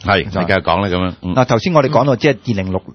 係，你繼續講咧咁樣。 嗱，頭先我哋講到即係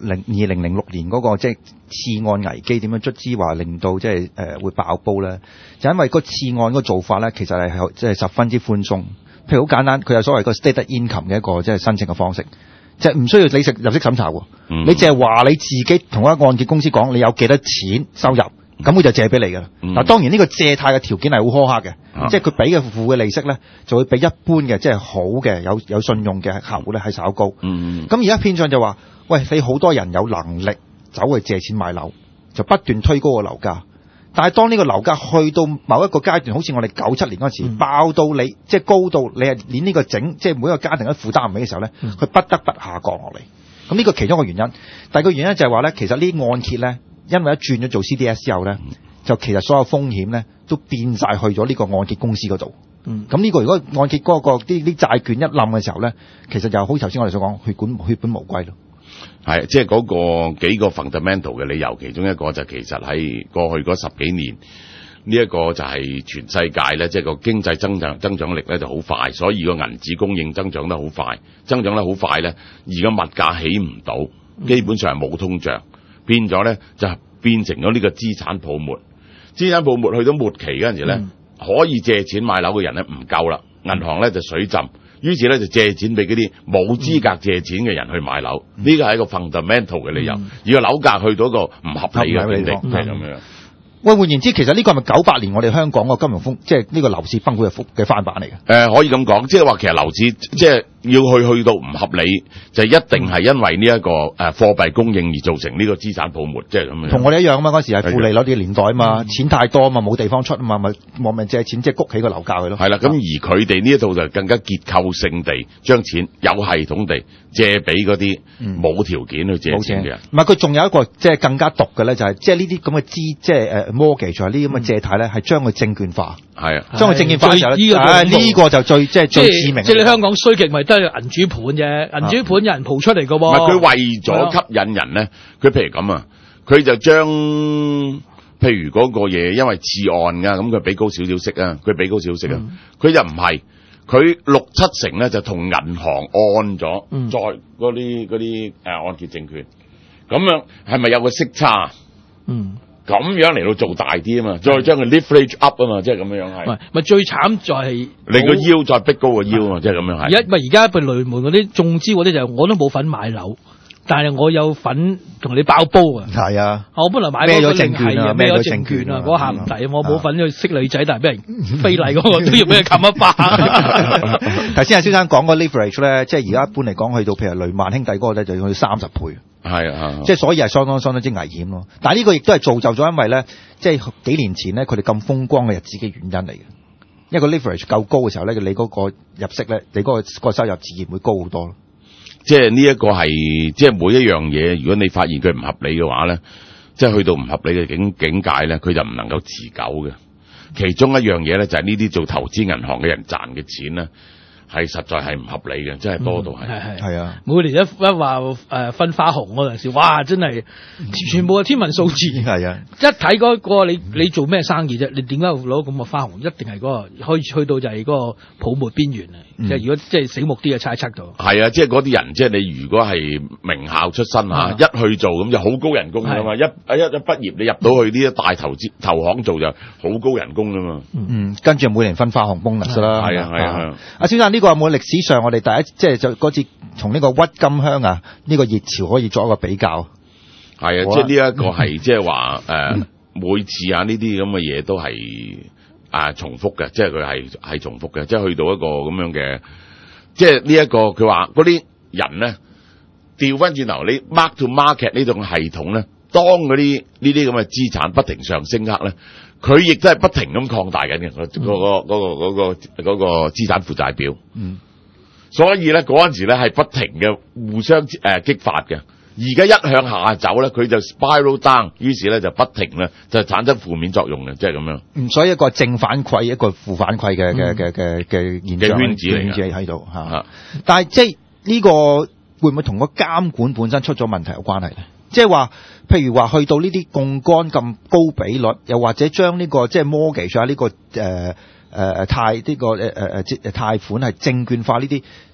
2006年嗰個即係次按危機點樣卒之話令到即係會爆煲咧，就因為個次按個做法咧，其實係即係十分之寬鬆。譬如好簡單，佢有所謂個 state income 嘅一個即係申請嘅方式，即係唔需要你入息審查喎，你淨係話你自己同一個按揭公司講你有幾多錢收入。咁佢就借俾你㗎啦。嗱，當然呢個借貸嘅條件係好苛刻嘅，即係佢俾嘅付嘅利息咧，就會比一般嘅即係好嘅有信用嘅客戶咧係稍高。咁而家變相就話，喂，你好多人有能力走去借錢買樓，就不斷推高個樓價。但係當呢個樓價去到某一個階段，好似我哋97年嗰時爆到你，即係高到你係連呢個即係每一個家庭都負擔唔起嘅時候咧，佢不得不下降落嚟。咁呢個其中一個原因。第二個原因就係話咧，其實呢啲按揭咧。因為一轉咗做 CDS 之後咧，就其實所有風險咧都變晒去咗呢個按揭公司嗰度。咁呢個如果按揭嗰個啲債券一冧嘅時候咧，其實就好似頭先我哋所講，血本無歸咯。 係，即係嗰個幾個 fundamental 嘅理由，其中一個就其實喺過去嗰10幾年，呢一個就係全世界咧，即係個經濟增長力咧就好快，所以個銀紙供應增長得好快，增長得好快咧，而家物價起唔到，基本上係冇通脹。變咗咧，就變成咗呢個資產泡沫。資產泡沫去到末期嗰陣時咧，可以借錢買樓嘅人咧唔夠啦，銀行咧就水浸，於是咧就借錢俾嗰啲冇資格借錢嘅人去買樓。呢個係一個 fundamental 嘅理由，而個樓價去到一個唔合理嘅境地，係咁樣。 喂，換言之，其實呢個係咪98年我哋香港個金融風，即係呢個樓市崩潰嘅翻版嚟嘅？ 可以咁講，即係話其實樓市即係要去到唔合理，就一定係因為呢一個貨幣供應而造成呢個資產泡沫，即係咁樣。同我哋一樣啊嘛，嗰時係負利率嘅年代啊嘛，錢太多啊嘛，冇地方出啊嘛，咪莫名借錢即係谷起個樓價佢咯。係啦， 咁而佢哋呢一度就更加結構性地將錢有系統地借俾嗰啲冇條件去借錢嘅人。 唔係，佢仲有一個即係更加毒嘅咧，就係即係呢啲咁嘅即係mortgage 呢啲咁嘅借貸咧，係將佢證券化。係啊，將佢證券化嘅時候咧，呢個就最最致命。 即係你香港衰極咪都係銀主盤啫，銀主盤有人蒲出嚟㗎喎。 唔係佢為咗吸引人咧，佢譬如咁啊，佢就將譬如嗰個嘢，因為次按㗎，咁佢俾高少少息啊，佢俾高少少息啊，佢就唔係，佢6-7成咧就同銀行按咗，再嗰啲按揭證券，咁樣係咪有個息差？咁樣嚟到做大啲啊嘛，再將佢 leverage up 啊嘛，即係咁樣係。 咪最慘就係你個腰再逼高個腰啊嘛，即係咁樣係。 而家譬如雷門嗰啲中招嗰啲就我都冇份買樓，但係我有份同你爆煲啊。係啊，我本來買嗰個證券啊，孭咗證券啊，嗰下唔抵，我冇份去識女仔，但係俾人非禮嗰個都要俾佢冚一巴。 頭先阿先生講個 leverage 咧，即係而家一般嚟講去到譬如雷曼兄弟嗰個咧，就要去30倍。係啊，即係所以係相當之危險咯。但係呢個亦都係造就咗，因為咧，即係幾年前咧，佢哋咁風光嘅日子嘅原因嚟嘅。一個 leverage 夠高嘅時候咧，你嗰個入息咧，你嗰個收入自然會高好多咯。 即係呢一個係，即係每一樣嘢，如果你發現佢唔合理嘅話咧，即係去到唔合理嘅境界咧，佢就唔能夠持久嘅。其中一樣嘢咧，就係呢啲做投資銀行嘅人賺嘅錢咧，係實在係唔合理嘅，真係多到係。係啊， 每年一話分花紅嗰陣時，哇！真係全部係天文數字。係啊，一睇嗰個你做咩生意啫？你點解要攞咁嘅花紅？一定係嗰個可以去到就係嗰個泡沫邊緣啊！即係如果即係醒目啲嘅猜測到。 係啊，即係嗰啲人，即係你如果係名校出身嚇，一去做咁就好高人工㗎嘛。一畢業你入到去呢啲大投行做就好高人工㗎嘛。 跟住每年分花紅 bonus 啦。係啊。 阿先生呢個有冇歷史上我哋第一即係就嗰次從呢個鬱金香啊呢個熱潮可以作一個比較？ 係啊，即係呢一個係即係話每次啊呢啲咁嘅嘢都係重複嘅，即係佢係重複嘅，即係去到一個咁樣嘅，即係呢一個佢話嗰啲人咧調翻轉頭，你 mark to market 呢種系統咧，當嗰啲呢啲咁嘅資產不停上升刻咧，佢亦都係不停咁擴大緊嘅嗰個資產負債表。所以咧嗰陣時咧係不停嘅互相激發嘅。而家一向下走咧，佢就 spiral down， 於是咧就不停咧就產生負面作用嘅，即係咁樣。 所以一個正反饋，一個負反饋嘅現象圈子嚟嘅喺度嚇。但係即係呢個會唔會同個監管本身出咗問題有關係咧？即係話，譬如話去到呢啲槓桿咁高比率，又或者將呢個即係 mortgage 啊呢個貸呢個貸款係證券化呢啲。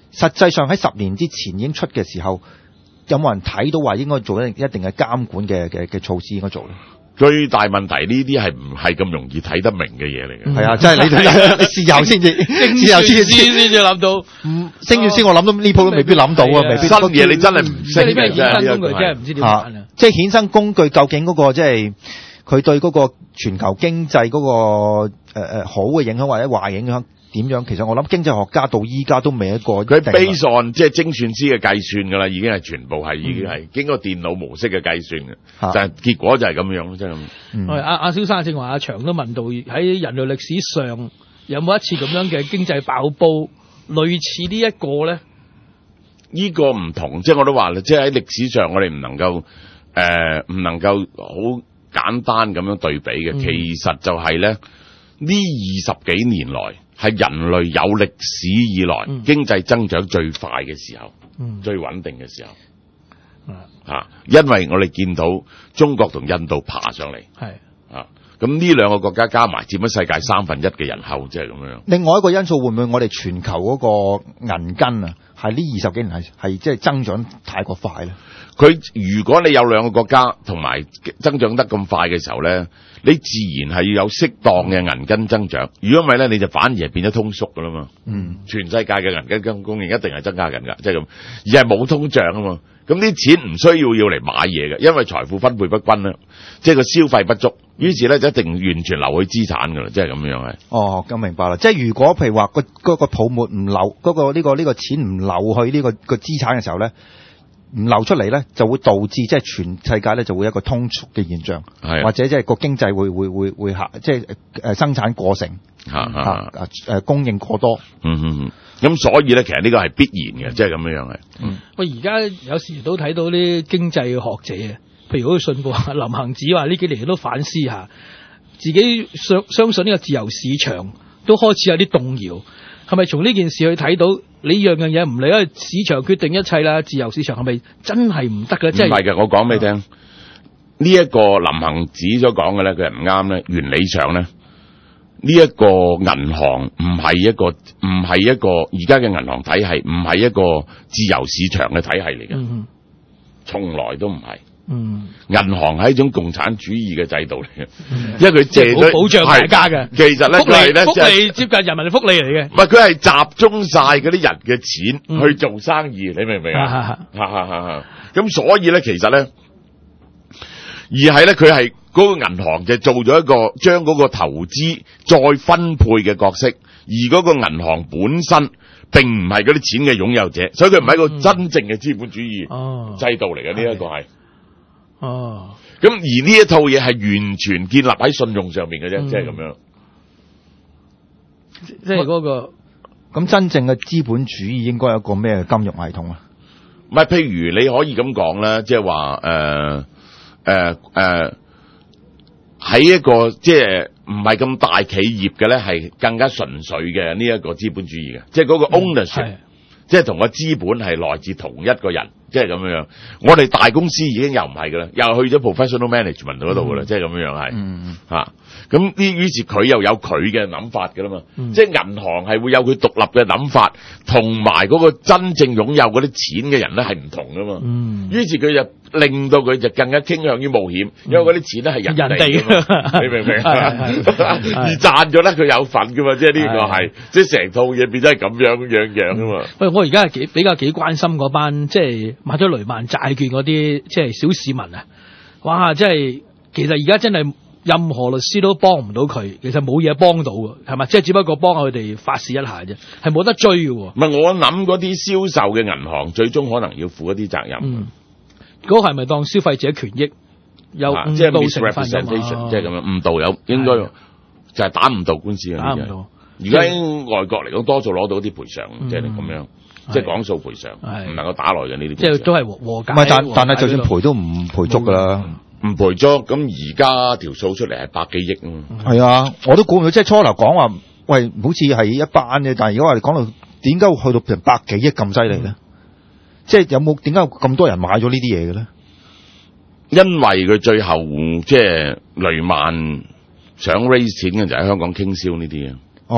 實際上喺10年之前已經出嘅時候，有冇人睇到話應該做一定嘅監管嘅措施應該做咧？ 最大問題呢啲係唔係咁容易睇得明嘅嘢嚟嘅？ 係啊，即係你事後先至，事後先至諗到。升住先，我諗到呢鋪都未必諗到啊，未必。 新嘢你真係唔識嘅， 咩衍生工具真係唔知點玩啊！ 即係衍生工具究竟嗰個即係佢對嗰個全球經濟嗰個好嘅影響或者壞影響點樣？其實我諗經濟學家到依家都未一個佢 base on 即係精算師嘅計算㗎啦，已經係全部係已經係經過電腦模式嘅計算嘅，就係結果就係咁樣咯，真係咁。 阿蕭生正話阿祥都問到喺人類歷史上有冇一次咁樣嘅經濟爆煲，類似呢一個咧？ 呢個唔同，即係我都話啦，即係喺歷史上我哋唔能夠好簡單咁樣對比嘅。其實就係咧呢20幾年來係人類有歷史以來經濟增長最快嘅時候，最穩定嘅時候。因為我哋見到中國同印度爬上嚟，咁呢兩個國家加埋佔咗世界1/3嘅人口，即係咁樣。 另外一個因素會唔會我哋全球嗰個銀根啊，係呢20幾年係即係增長太過快咧？佢如果你有兩個國家同埋增長得咁快嘅時候咧，你自然係要有適當嘅銀根增長。如果唔係咧，你就反而係變咗通縮噶啦嘛。全世界嘅銀根供應一定係增加緊㗎，即係咁，而係冇通脹啊嘛。咁啲錢唔需要嚟買嘢嘅，因為財富分配不均啦，即係個消費不足，於是咧就一定完全流去資產㗎啦，即係咁樣係。哦，咁明白啦。即係如果譬如話嗰個泡沫唔流，嗰個呢個錢唔流去呢個資產嘅時候咧，唔流出嚟咧，就會導致即係全世界咧就會有一個通縮嘅現象，或者即係個經濟會下，即係生產過剩，供應過多。咁所以咧，其實呢個係必然嘅，即係咁樣係。喂，而家有時都睇到啲經濟學者啊，譬如好似信報林行止話呢幾年都反思下，自己相信呢個自由市場都開始有啲動搖。係咪從呢件事去睇到你樣嘢唔理，因為市場決定一切啦？自由市場係咪真係唔得嘅？即係唔係嘅，我講俾你聽，呢一個林行止所講嘅咧，佢係唔啱咧。原理上咧，呢一個銀行唔係一個而家嘅銀行體系，唔係一個自由市場嘅體系嚟嘅，從來都唔係。銀行係一種共產主義嘅制度嚟嘅，因為佢借咗保障大家嘅。其實咧，福利接近人民嘅福利嚟嘅。唔係，佢係集中晒嗰啲人嘅錢去做生意，你明唔明啊？咁所以咧，其實咧，而係咧，佢係嗰個銀行就做咗一個將嗰個投資再分配嘅角色，而嗰個銀行本身並唔係嗰啲錢嘅擁有者，所以佢唔係一個真正嘅資本主義制度嚟嘅。呢一個係。咁而呢一套嘢係完全建立喺信用上面嘅啫，即係咁樣。即係嗰個咁真正嘅資本主義應該有一個咩金融系統啊？唔係，譬如你可以咁講啦，即係話喺一個即係唔係咁大企業嘅咧，係更加純粹嘅呢一個資本主義嘅，即係嗰個 ownership，即係同個資本係來自同一個人。即係咁樣，我哋大公司已經又唔係噶啦，又去咗 professional management 嗰度噶啦，即係咁樣係，咁於是佢又有佢嘅諗法噶啦嘛，即係銀行係會有佢獨立嘅諗法，同埋嗰個真正擁有嗰啲錢嘅人咧係唔同噶嘛，於是佢就令到佢就更加傾向於冒險，因為嗰啲錢咧係人哋噶嘛，你明唔明？而賺咗咧佢有份噶嘛，即係呢個係，即係成套嘢變咗係咁樣噶嘛。喂，我而家係比較關心嗰班即係買咗雷曼債券嗰啲即係小市民啊！哇，即係其實而家真係任何律師都幫唔到佢，其實冇嘢幫到嘅，係咪？即係只不過幫佢哋發洩一下啫，係冇得追嘅。唔係，我諗嗰啲銷售嘅銀行最終可能要負一啲責任。嗰個係咪當消費者權益有誤導成分啊？即係咁樣誤導有應該就係打誤導官司嘅。打誤導。而家外國嚟講，多數攞到啲賠償，即係咁樣。即係講數賠償，唔能夠打來嘅呢啲。即係都係和解。唔係，但係就算賠都唔賠足㗎啦，唔賠足。咁而家條數出嚟係100幾億啊。係啊，我都估唔到。即係初頭講話，喂，好似係一班嘅，但係而家我哋講到點解會去到成100幾億咁犀利咧？即係有冇點解咁多人買咗呢啲嘢嘅咧？因為佢最後即係雷曼想 raise 錢嘅就喺香港傾銷呢啲啊。哦。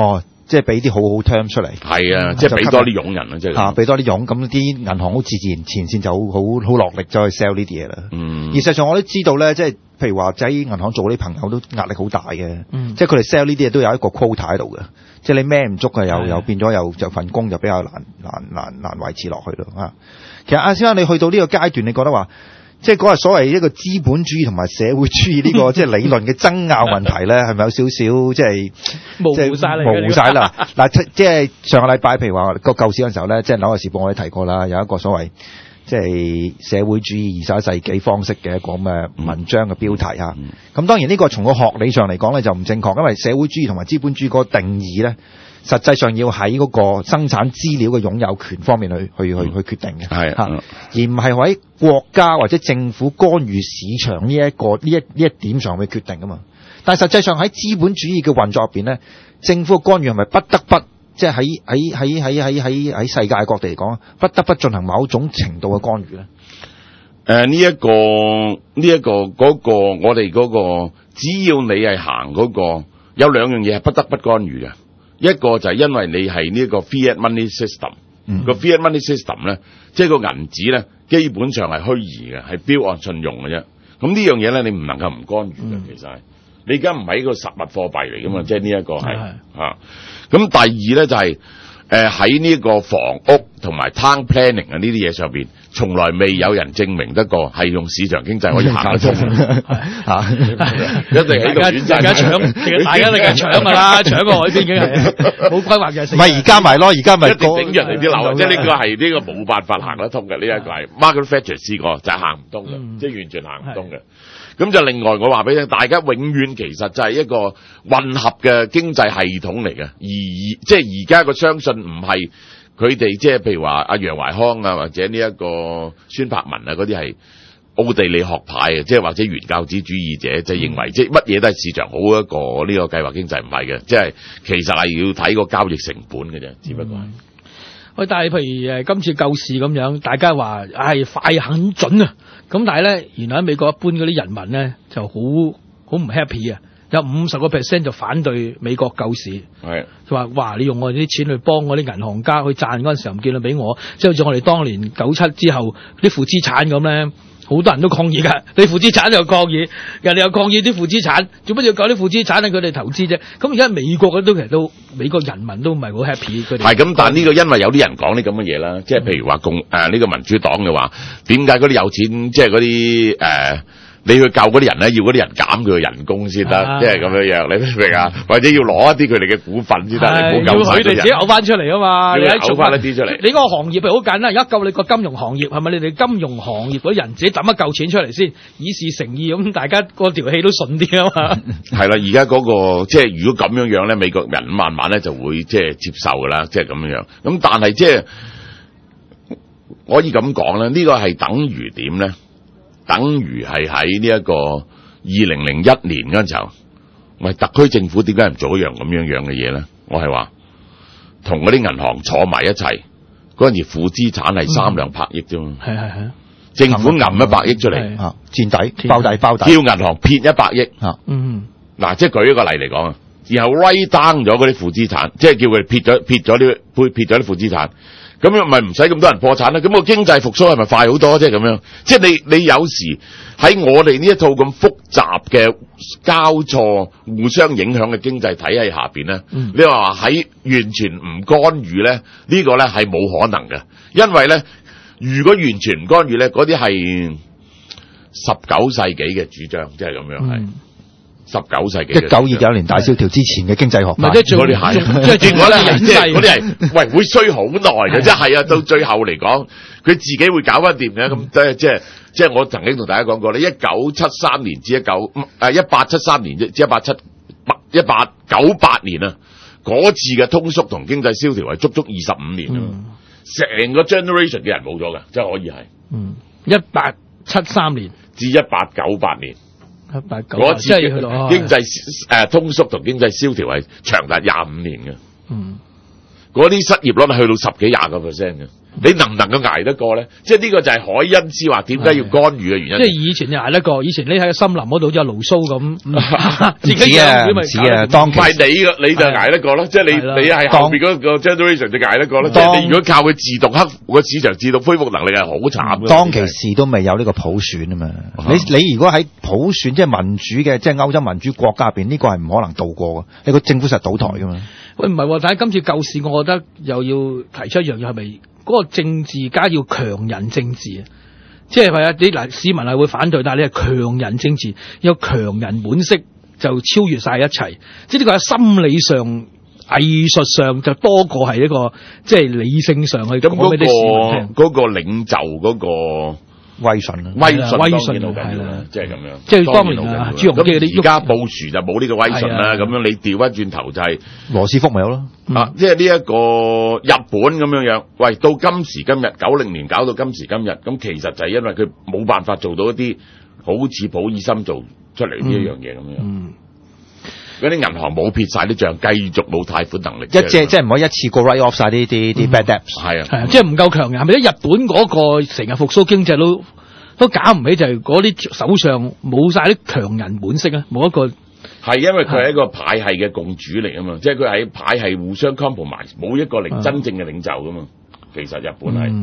即係俾啲好好 term 出嚟。 係啊，即係俾多啲傭人啊，即係嚇，俾多啲傭，咁啲銀行好自然前線就好落力走去 sell 呢啲嘢啦。而實際上我都知道咧，即係譬如話喺銀行做啲朋友都壓力好大嘅，即係佢哋 sell 呢啲嘢都有一個 quota 喺度嘅，即係你孭唔足嘅又變咗就份工就比較難維持落去咯嚇。其實阿先生你去到呢個階段，你覺得話？即係嗰日所謂一個資本主義同埋社會主義呢個即係理論嘅爭拗問題咧，係咪有少少即係模糊晒啦？ 模糊晒啦！嗱，即係上個禮拜，譬如話個救市嗰陣時候咧，即係《紐約時報》我哋提過啦，有一個所謂即係社會主義21世紀方式嘅一個咁嘅文章嘅標題嚇。咁當然呢個從個學理上嚟講咧就唔正確，因為社會主義同埋資本主義嗰個定義咧，實際上要喺嗰個生產資料嘅擁有權方面去決定嘅，係嚇，而唔係喺國家或者政府干預市場呢一點上去決定噶嘛。但係實際上喺資本主義嘅運作入邊咧，政府嘅干預係咪不得不即係喺世界各地嚟講，不得不進行某種程度嘅干預咧？ 呢一個我哋嗰個，只要你係行嗰個，有兩樣嘢係不得不干預嘅。一個就係因為你係呢個 fiat money system，個 fiat money system 咧，即係個銀紙咧，基本上係虛擬嘅，係標按信用嘅啫。咁呢樣嘢咧，你唔能夠唔干預嘅。其實係你而家唔係一個實物貨幣嚟噶嘛，即係呢一個係嚇。咁第二咧就係喺呢個房屋同埋 town planning 啊呢啲嘢上邊，從來未有人證明得過係用市場經濟可以行得通嚇，一定喺度選擇，大家搶㗎啦，搶個海邊已經係冇規劃嘅。唔係而家咪咯，而家咪頂人哋啲樓，即係呢個係呢個冇辦法行得通嘅。呢一個係 Margaret Thatcher 試過就係行唔通嘅，即係完全行唔通嘅。咁就另外我話俾你聽，大家永遠其實就係一個混合嘅經濟系統嚟嘅，而即係而家個相信唔係佢哋即係譬如話阿楊懷康啊，或者呢一個孫柏文啊嗰啲係奧地利學派嘅，即係或者原教旨主義者，就認為即係乜嘢都係市場好一個呢個計劃經濟，唔係嘅，即係其實係要睇個交易成本嘅啫，只不過係。 喂，但係譬如今次救市咁樣，大家話係快很準啊！咁但係咧，原來喺美國一般嗰啲人民咧就好唔 happy 啊，有50% 就反對美國救市。係佢話：哇！你用我哋啲錢去幫我啲銀行家去賺嗰陣時候，唔見到俾我，即係好似我哋當年97之後啲負資產咁咧。好多人都抗議㗎，你負資產又抗議，人哋又抗議啲負資產，做乜要搞啲負資產咧？佢哋投資啫。咁而家美國其實都美國人民都唔係好 happy。佢哋係咁，但係呢個因為有啲人講啲咁嘅嘢啦，即係譬如話呢個民主黨嘅話，點解嗰啲有錢即係嗰啲你去救嗰啲人咧，要嗰啲人減佢嘅人工先得，即係咁樣樣，你明唔明啊？或者要攞一啲佢哋嘅股份先得，你唔好救佢哋自己嘔翻出嚟啊嘛！你嘔翻一啲出嚟。你嗰個行業係好簡單，而家救你個金融行業係咪？你哋金融行業嗰啲人自己抌一嚿錢出嚟先，以示誠意咁，大家嗰條氣都順啲啊嘛。係啦，而家嗰個即係如果咁樣樣咧，美國人慢慢咧就會即係接受噶啦，即係咁樣樣。咁但係即係可以咁講咧，呢個係等於點咧？等於係喺呢一個2001年嗰陣時候，喂，特區政府點解唔做一樣咁樣嘅嘢咧？我係話同嗰啲銀行坐埋一齊，嗰陣時負資產係3-2百億啫嘛。係。政府揞100億出嚟，墊底包底，叫銀行撇100億。嗱，即係舉一個例嚟講啊，然後 write down 咗嗰啲負資產，即係叫佢撇咗啲負資產。咁樣咪唔使咁多人破產啦，咁個經濟復甦係咪快好多？即係咁樣，即係你有時喺我哋呢一套咁複雜嘅交錯、互相影響嘅經濟體系下邊咧，你話喺完全唔干預咧，呢個咧係冇可能嘅，因為咧，如果完全唔干預咧，嗰啲係19世紀嘅主張，即係咁樣係。19世紀1929年大蕭條之前嘅經濟學派，嗰啲係，即係嗰啲係，喂，會衰好耐嘅，即係啊，到最後嚟講，佢自己會搞翻掂嘅，咁即係我曾經同大家講過咧，1873年至1873年至1898年啊，嗰次嘅通縮同經濟蕭條係足足25年啊，成個 generation 嘅人冇咗嘅，即係可以係，1873年至1898年。嗰次經濟通縮同經濟蕭條係長達25年嘅，嗰啲失業率係去到10幾20%嘅， 你能唔能夠捱得過咧？即係呢個就係凱恩斯話點解要干預嘅原因。 即係以前就捱得過，以前你喺森林嗰度就牢騷咁，自己唔止啊，當其你就捱得過咯，即係你係後邊嗰個 generation 就捱得過咯。即係你如果靠佢自動克服個市場自動恢復能力係好慘嘅。 當其時都未有呢個普選啊嘛，你如果喺普選即係民主嘅，即係歐洲民主國家入邊，呢個係唔可能渡過嘅，你個政府實倒台噶嘛。 喂，唔係喎，但係今次救市，我覺得又要提出一樣嘢，係咪嗰個政治家要強人政治啊？即係啊，你嗱市民係會反對，但係你係強人政治，有強人本色就超越晒一切。即係呢個喺心理上、藝術上就多過係一個即係理性上去講俾啲市民聽。 嗰個領袖嗰個威信啦， 威信好緊要啦，即係咁樣。 即係當年啊，朱鎔基嗰啲。 而家布殊就冇呢個威信啦，咁樣你調翻轉頭就係羅斯福咪有咯。 即係呢一個日本咁樣樣。喂，到今時今日90年搞到今時今日，咁其實就係因為佢冇辦法做到一啲好似普爾森做出嚟呢一樣嘢咁樣。嗰啲銀行冇撇晒啲帳，繼續冇貸款能力。 即係唔可以一次過 write off 晒啲 bad debts。 係啊，即係唔夠強人。係咪？日本嗰個成日復甦經濟都搞唔起，就係嗰啲首相冇晒啲強人本色啊，冇一個。 係因為佢係一個派系嘅共主嚟啊嘛，即係佢喺派系互相 compromise，冇一個真正嘅領袖噶嘛。其實日本係。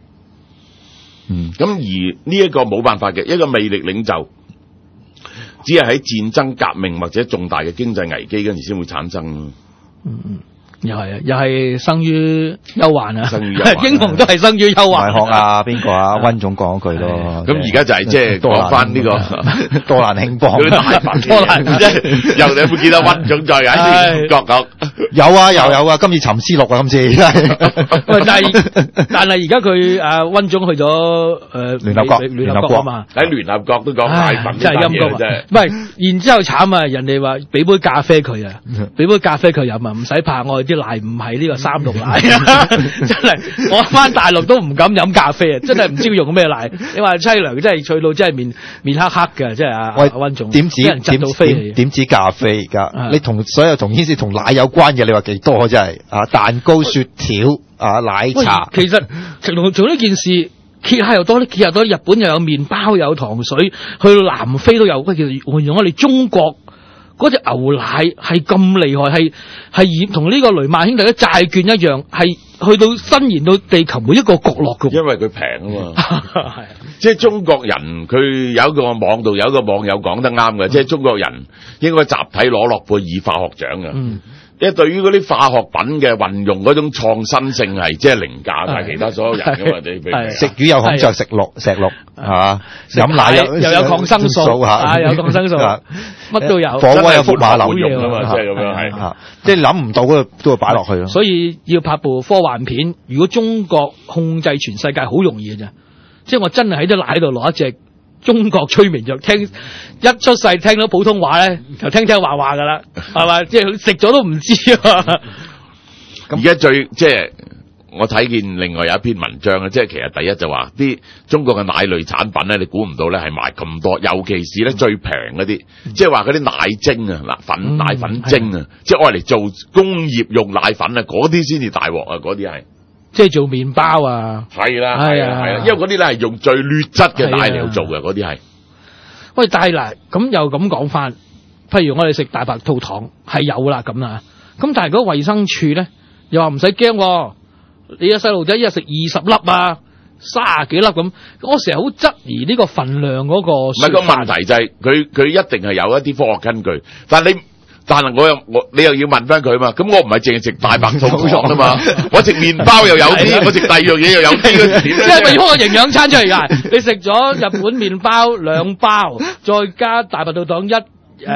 咁而呢一個冇辦法嘅一個魅力領袖。只係喺戰爭、革命或者重大嘅經濟危機嗰陣時先會產生。 又係啊，又係生於憂患啊！ 生於憂患， 英雄都係生於憂患。 大學啊，邊個啊？溫總講句咯。 咁而家就係即係講翻呢個多蘭興邦。 嗰啲大白多蘭即係又你有冇見到溫總再喺呢個角？ 有啊，有啊，今次沉思錄啊，今次。 喂，但係而家佢溫總去咗聯合國啊嘛， 喺聯合國都講大白真係陰公啊！唔係，然之後慘啊！人哋話俾杯咖啡佢啊，俾杯咖啡佢飲啊，唔使怕我哋啲奶唔係呢個三鹿奶啊！真係我翻大陸都唔敢飲咖啡啊！真係唔知用咩奶。你話凄涼，真係脆到真係面黑黑嘅，即係阿溫總。點止咖啡而家？你同所有同牽涉同奶有關嘅，你話幾多真係啊？蛋糕、雪條啊、奶茶。 其實做呢件事揭下又多啲，揭下多。日本又有麵包，有糖水，去到南非都有。其實原來我哋中國。嗰隻牛奶係咁厲害，係同呢個雷曼兄弟嘅債券一樣，係去到伸延到地球每一個角落嘅。因為佢平啊嘛，即係中國人佢有一個網度有一個網友講得啱嘅，即係中國人應該集體攞諾貝爾化學獎嘅。因為對於嗰啲化學品嘅運用嗰種創新性係即係凌駕晒其他所有人㗎嘛，你食魚有孔雀石綠係嘛？飲奶又有抗生素嚇，有抗生素，乜都有。 火鍋有福馬流用啊嘛，即係咁樣係， 即係諗唔到嗰個都會擺落去咯。 所以要拍部科幻片，如果中國控制全世界好容易嘅啫，即係我真係喺啲奶度攞一隻中國催眠藥，聽一出世聽到普通話咧，就聽話話噶啦，係嘛？即係食咗都唔知啊！ 而家即係我睇見另外有一篇文章啊，即係其實第一就話啲中國嘅奶類產品咧，你估唔到咧係賣咁多，尤其是咧最平嗰啲，即係話嗰啲奶精啊、奶粉精啊，即係愛嚟做工業用奶粉啊，嗰啲先至大鑊啊，嗰啲係。 即係做麵包啊， 係啦，因為嗰啲咧係用最劣質嘅奶嚟做嘅，嗰啲係。 喂，但係嗱，咁又咁講翻，譬如我哋食大白兔糖係有啦咁啊，咁但係嗰個衛生署咧又話唔使驚，你個細路仔一日食20粒啊，30幾粒咁，我成日好質疑呢個份量嗰個。唔係個問題就係佢一定係有一啲科學根據，但係你又要問翻佢嘛？咁我唔係淨係食大白兔糖啊嘛，我食麵包又有啲，我食第二樣嘢又有啲， 即係咪開個營養餐出嚟㗎？你食咗日本麵包2包，再加大白兔糖兩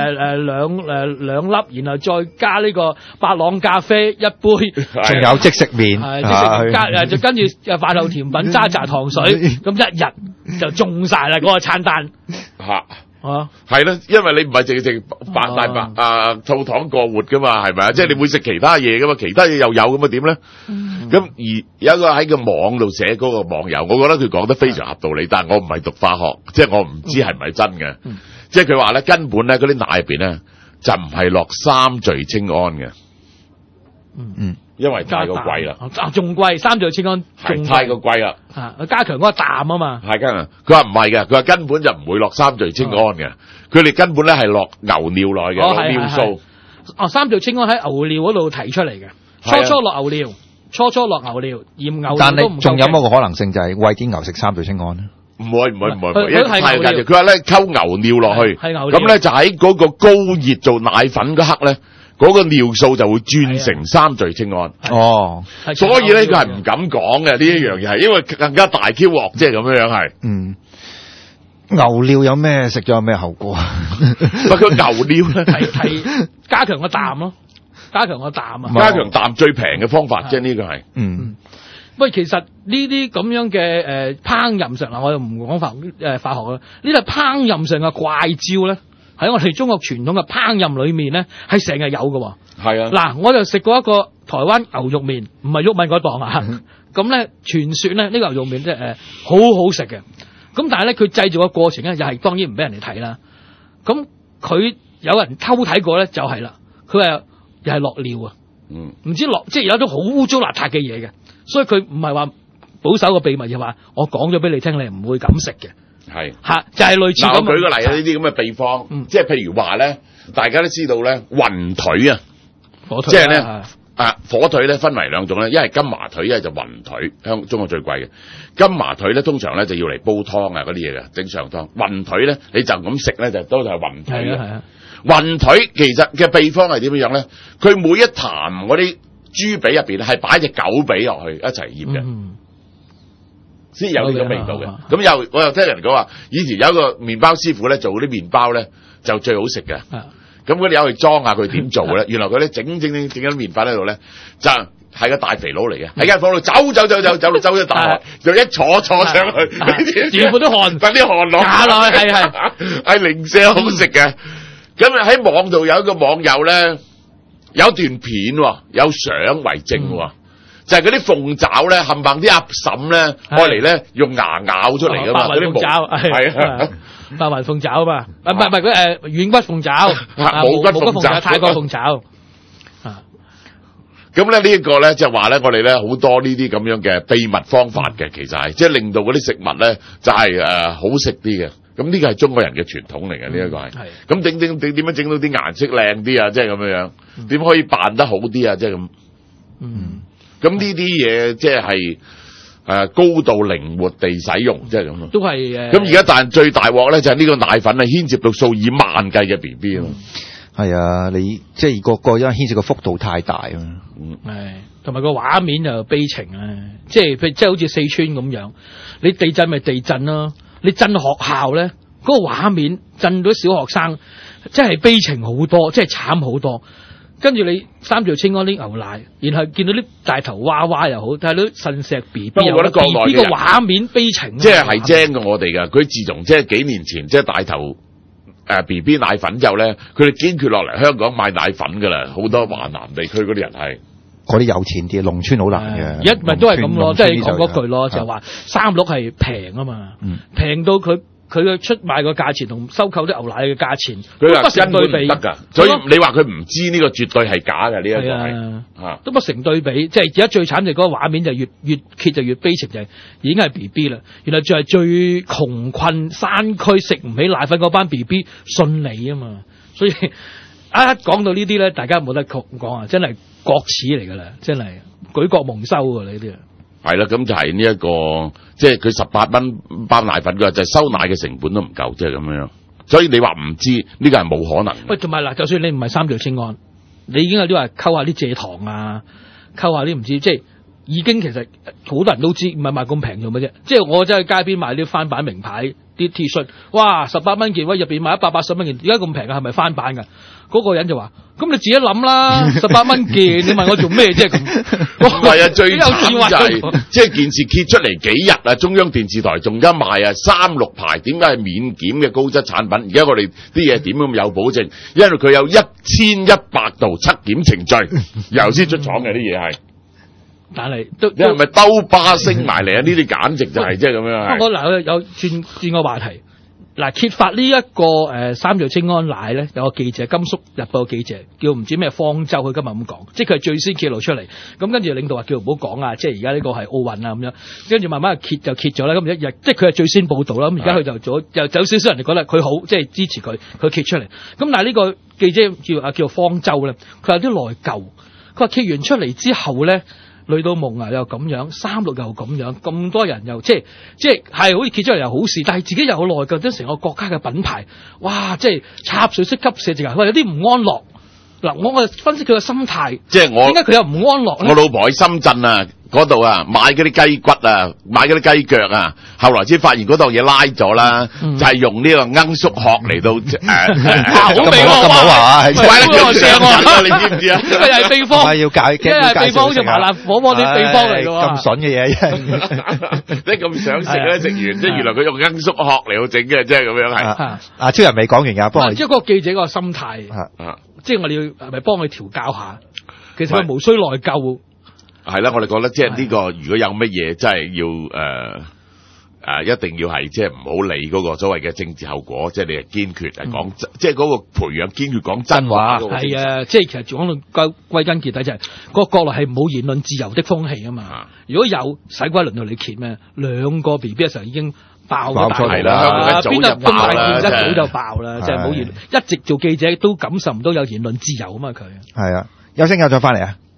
粒，然後再加呢個伯朗咖啡1杯， 仲有即食麵， 就跟住飯後甜品渣糖水，咁一日就中晒啦嗰個餐單。 係啦，因為你唔係淨係食大白兔糖過活噶嘛，係咪啊？即係你會食其他嘢噶嘛，其他嘢又有咁啊點咧？咁而有一個喺個網度寫嗰個網友，我覺得佢講得非常合道理，但係我唔係讀化學，即係我唔知係唔係真嘅。即係佢話咧，根本咧嗰啲奶入邊咧就唔係落3聚氰胺嘅。 因為太過貴啦， 仲貴，3聚氰胺仲太過貴啦， 加強嗰個氮啊嘛， 係加強。佢話唔係嘅，佢話根本就唔會落3聚氰胺嘅，佢哋根本咧係落牛尿內嘅，落尿素。 3聚氰胺喺牛尿嗰度提出嚟嘅，初落牛尿，鹽牛。 但係仲有冇個可能性就係餵啲牛食3聚氰胺咧？唔會，因為太緊要。佢話咧溝牛尿落去，咁咧就喺嗰個高熱做奶粉嗰刻咧，嗰個尿素就會轉成3聚氰胺。哦，所以咧佢係唔敢講嘅呢一樣嘢，係因為更加大 Q 鑊，即係咁樣係。 牛尿有咩食咗有咩後果？ 不過牛尿咧係加強個氮咯，加強氮最平嘅方法，即係呢個係。 喂，其實呢啲咁樣嘅烹飪上我又唔講化學啦，呢啲烹飪上嘅怪招咧，喺我哋中國傳統嘅烹飪裏面咧，係成日有嘅。係啊，嗱，我就食過一個台灣牛肉麵，唔係郁文嗰檔啊。咁咧傳說咧呢個牛肉麵即係好好食嘅。咁但係咧佢製造嘅過程咧，又係當然唔俾人哋睇啦。咁佢有人偷睇過咧，就係啦。佢話又係落尿啊，唔知落即係有一種好污糟邋遢嘅嘢嘅。所以佢唔係話保守個秘密，就話我講咗俾你聽，你唔會咁食嘅。係就係類似咁。我舉個例啊，呢啲咁嘅秘方，即係譬如話咧，大家都知道咧，雲腿啊，即係咧火腿咧分為兩種咧，一係金華腿，一係就雲腿，中國最貴嘅。金華腿咧通常咧就要嚟煲湯啊嗰啲嘢嘅，整上湯。雲腿咧你就咁食咧就都係雲腿嘅。雲腿其實嘅秘方係點樣咧？佢每一壇嗰啲豬髀入邊係擺隻狗髀落去一齊醃嘅，先有呢種味道嘅。咁我又聽人講話，以前有一個麵包師傅咧做啲麵包咧就最好食嘅。咁佢哋有去裝下佢點做咧？原來佢咧整緊啲麵包喺度咧，就係個大肥佬嚟嘅，喺間房度走到周一大汗，就一坐上去，全部都汗，等啲汗落下落去，係零舍好食嘅。咁喺網度有一個網友咧。有段片有相為證就係嗰啲鳳爪咧，冚唪啲阿嬸咧，開嚟咧用牙咬出嚟噶嘛，嗰啲鳳爪係白雲鳳爪啊嘛，唔係嗰軟骨鳳爪，冇骨鳳爪，泰國鳳爪咁咧呢一個咧就話咧，我哋咧好多呢啲咁樣嘅秘密方法嘅，其實係即係令到嗰啲食物咧就係好食啲嘅。咁呢個係中國人嘅傳統嚟嘅，呢一個係。咁點樣整到啲顏色靚啲啊？即係咁樣點可以扮得好啲啊？即係咁。咁呢啲嘢即係高度靈活地使用，即係咁咯。都係咁而家但最大鑊咧就係呢個奶粉係牽涉到數以萬計嘅 BB 咯。係啊，你即係個因為牽涉個幅度太大啊。同埋個畫面就悲情啊！即係好似四川咁樣，你地震咪地震咯。你震學校咧，嗰個畫面震到小學生，真係悲情好多，真係慘好多。跟住你3聚氰胺啲牛奶，然後見到啲大頭娃娃又好，睇到腎石 BB 又好，呢個畫面悲情。即係精過我哋噶，佢自從即係幾年前即係大頭BB 奶粉之後咧，佢哋堅決落嚟香港買奶粉噶啦，好多華南地區嗰啲人係。嗰啲有錢啲，農村好難嘅。一咪都係咁咯，即係講嗰句咯，就話三鹿係平啊嘛，平到佢嘅出賣個價錢同收購啲牛奶嘅價錢，佢不成對比得㗎。所以你話佢唔知呢個絕對係假嘅，呢一個係都不成對比。即係而家最慘就係嗰個畫面就越揭就越悲情，就係已經係 BB 啦。原來就係最窮困山區食唔起奶粉嗰班 BB 信你啊嘛，所以一講到呢啲咧，大家冇得講啊，真係國恥嚟噶啦，真係舉國蒙羞噶呢啲啊。係啦，咁就係呢一個，即係佢18蚊包奶粉嘅，就係收奶嘅成本都唔夠，即係咁樣。所以你話唔知呢個係冇可能。喂，同埋嗱，就算你唔係3聚氰胺，你已經有啲話溝下啲蔗糖啊，溝下啲唔知，即係已經其實好多人都知，唔係賣咁平做乜啫？即係我真係街邊買啲翻版名牌啲 T 恤，哇，18蚊件，喂，入邊買180蚊件，而家咁平啊，係咪翻版噶？嗰個人就話：咁你自己諗啦，18蚊件，你問我做咩啫？咁係啊，最慘就係即係件事揭出嚟幾日啊！中央電視台仲加賣啊36牌，點解係免檢嘅高質產品？而家我哋啲嘢點咁有保證？因為佢有1100度測檢程序，由先出廠嘅啲嘢係。但係都你係咪兜巴升埋嚟啊？呢啲簡直就係即係咁樣。我嗱有轉個話題。 嗱，揭發呢一個三聚氰胺奶咧，有個記者，甘肅日報嘅記者叫唔知咩方舟，佢今日咁講，即係佢係最先揭露出嚟。咁跟住領導話叫唔好講啊，即係而家呢個係奧運啊咁樣。跟住慢慢揭咗啦。咁一日即係佢係最先報導啦。咁而家佢就做又有少少人哋覺得佢好，即係支持佢揭出嚟。咁但係呢個記者叫方舟咧，佢有啲內疚。佢話揭完出嚟之後咧，累到蒙啊又咁樣，36又咁樣，咁多人又即係好似揭出嚟又好事，但係自己又好內疚，即係成個國家嘅品牌，哇！即係插水式急射直頭，佢話有啲唔安樂。嗱，我分析佢嘅心態， 即係我點解佢又唔安樂咧？ 我老婆喺深圳啊嗰度啊買嗰啲雞骨啊，買嗰啲雞腳啊，後來先發現嗰檔嘢拉咗啦，就係用呢個罌粟殼嚟到好味喎， 咁好啊， 喂，咁上癮啊，你知唔知啊？ 呢個又係秘方， 要戒， 即係秘方，好似麻辣火鍋啲秘方嚟㗎喎， 咁筍嘅嘢， 即係咁想食咧，食完即係原來佢用罌粟殼嚟到整嘅，即係咁樣係。 阿超人未講完㗎，幫我即係嗰個記者個心態，即係我哋要係咪幫佢調教下？其實佢無需內疚。 係啦，我哋覺得即係呢個如果有乜嘢真係要一定要係即係唔好理嗰個所謂嘅政治後果，即係你係堅決係講即係嗰個培養堅決講真話。 係啊，即係其實講到歸根結底就係個國內係冇言論自由的風氣啊嘛。如果有，使鬼輪到你揭咩？2個 BB 嘅時候已經爆出嚟啦，邊有咁大件一早就爆啦，即係冇言，一直做記者都感受唔到有言論自由啊嘛佢。 係啊，休息下再翻嚟啊。